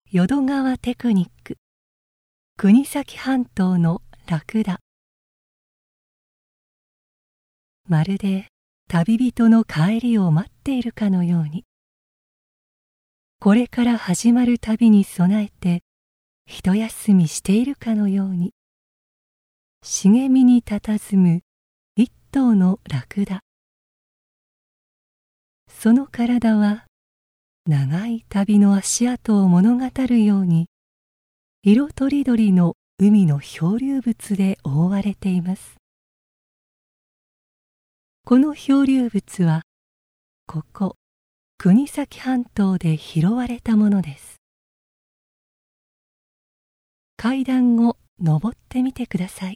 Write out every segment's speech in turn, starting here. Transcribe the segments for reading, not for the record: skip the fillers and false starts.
淀川テクニック、国東半島のラクダ。まるで旅人の帰りを待っているかのように、これから始まる旅に備えて一休みしているかのように、茂みに佇む一頭のラクダ。その体は長い旅の足跡を物語るように、色とりどりの海の漂流物で覆われています。この漂流物はここ国東半島で拾われたものです。階段を登ってみてください。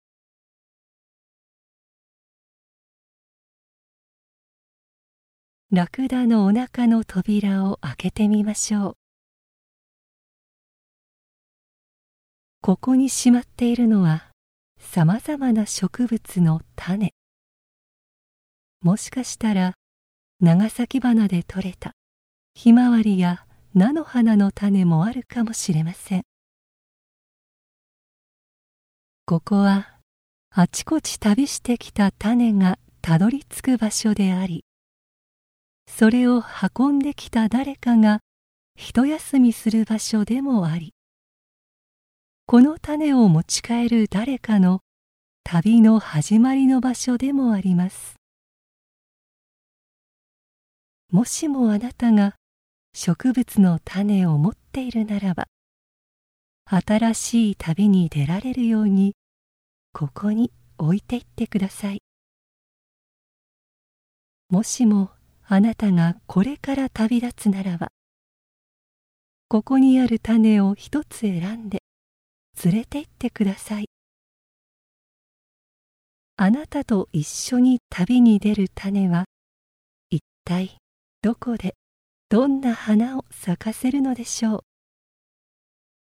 ラクダのお腹の扉を開けてみましょう。ここにしまっているのはさまざまな植物の種。もしかしたら長崎花で採れたひまわりや菜の花の種もあるかもしれません。ここはあちこち旅してきた種がたどり着く場所であり、それを運んできた誰かが一休みする場所でもあり、この種を持ち帰る誰かの旅の始まりの場所でもあります。もしもあなたが植物の種を持っているならば、新しい旅に出られるようにここに置いていってください。もしもあなたがこれから旅立つならば、ここにある種を一つ選んで連れて行ってください。あなたと一緒に旅に出る種は一体どこでどんな花を咲かせるのでしょう。